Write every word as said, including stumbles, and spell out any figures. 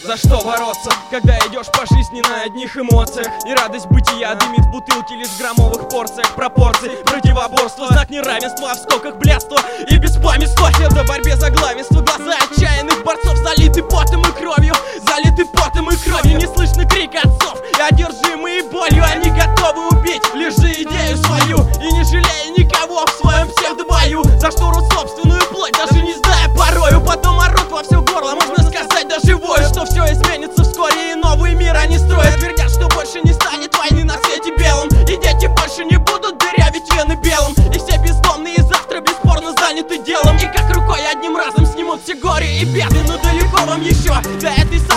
За что бороться, когда идешь по жизни на одних эмоциях? И радость бытия дымит в бутылке лишь в граммовых порциях пропорций. Противоборство, знак неравенства в скоках блядства и беспамятства. Это борьбе за главенство, глаза отчаянных борцов залиты потом и кровью, залиты потом и кровью. Не слышно крик отцов и одержимые болью. Они готовы убить лишь за идею свою и не жалея никого в своем псевдобою. За штору собственную плоть, даже не зная порою. Потом орут во все горло, можно сказать даже вою, что все изменится вскоре и новый мир они строят. Твердят, что больше не станет войны на свете белом, и дети больше не будут дырявить вены белым. И все бездомные завтра бесспорно заняты делом, и как рукой одним разом снимут все горе и беды. Но далеко вам еще до этой самой